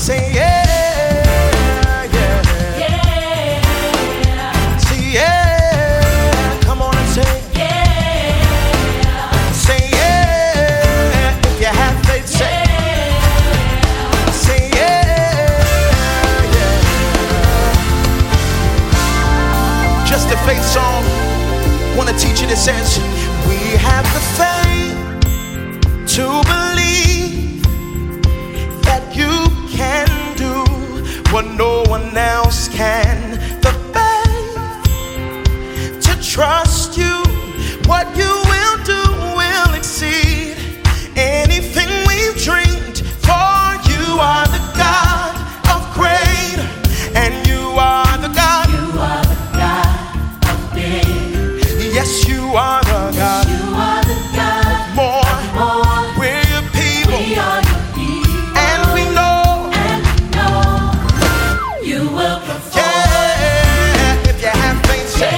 Say yeah, yeah, yeah. Say yeah. Come on and say yeah. Say yeah. If you have faith, say yeah. Say yeah, yeah. Just a faith song. Want to teach you that says we have the faith to believe that you can do what no one else can. The faith to trust you, what you will do will exceed anything we've dreamed. For you are the God of great, and you are the God. You are the God of big. Yes, you are the God. You are the God of More. We're your people. We are your people. And we know. And we know you will perform. Yeah, if you have faith, say.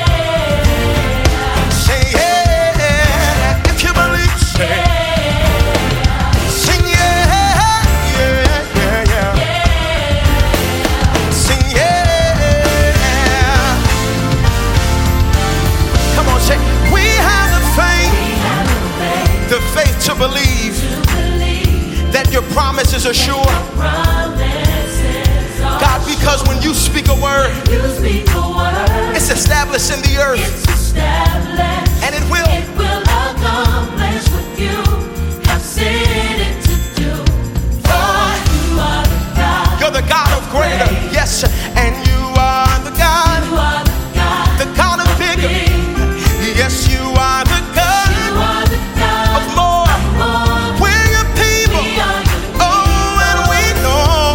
Say yeah. If you believe, say. Sing yeah, yeah, yeah, yeah. Sing yeah. Come on, say. We have the faith. The faith to believe that your promises are sure. God, because when you speak a word, it's established in the earth, and it will accomplish what you have said it to do. For you are the God. You're the God of greater, yes, and you are the God, You are the God of bigger. Yes, you are the God You are the God of more. We're your people. Oh, and we know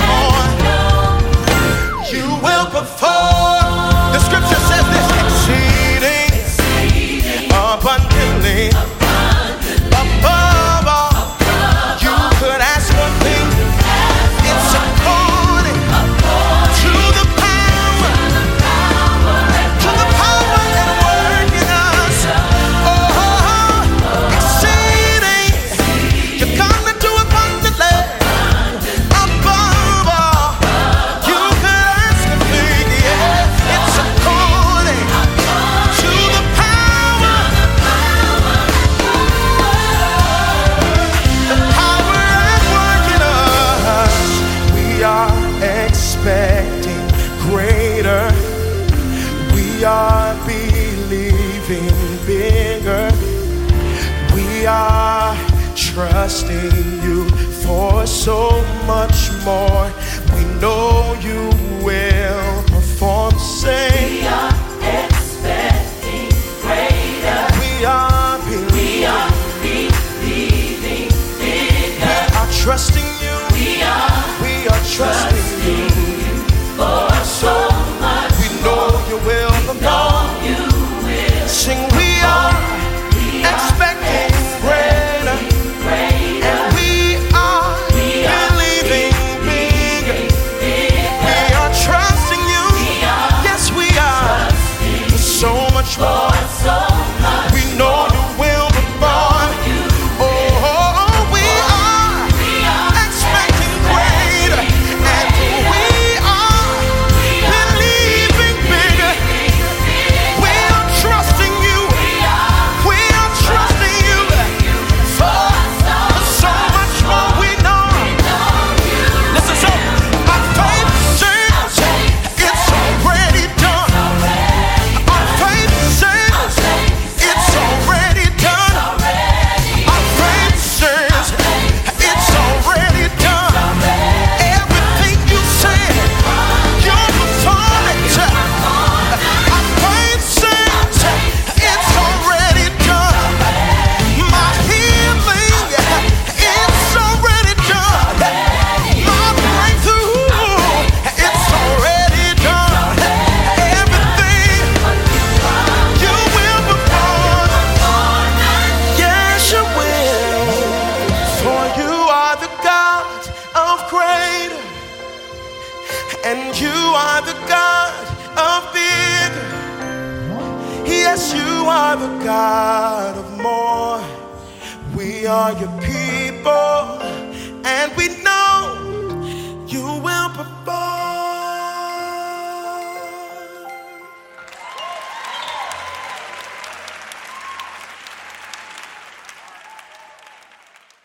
you will perform. The scripture says this: exceeding abundantly above all you could ask or think. It's according to the power at work in us. Oh, exceeding. You're gonna do abundantly above all you could ask or think. Yeah, it's according to the power at work in us. We are expecting greater. We are believing bigger. We are trusting you for so much more. We know you will perform. Say, We are expecting greater. we are believing. We are believing bigger. We are trusting you. We are We are trusting you. for so much. We know you will perform. You will Sing, we are expecting greater, and we are believing bigger. We are trusting you. Yes, we are. For so much more. so much. We know you will perform. Oh, we are expecting greater, and we are believing bigger. We are trusting you. We are trusting you for so much more. We know. Listen, so our faith says it's already done. Our faith says it's already done. Our faith says it's already done. Everything you said, you'll perform it. Our faith says it's already done. My healing, it's already done. My breakthrough, it's already done. Everything you will perform. Yes, you will. For you are the God of greater, and you are the God of bigger. Yes, you are the God of more. We are your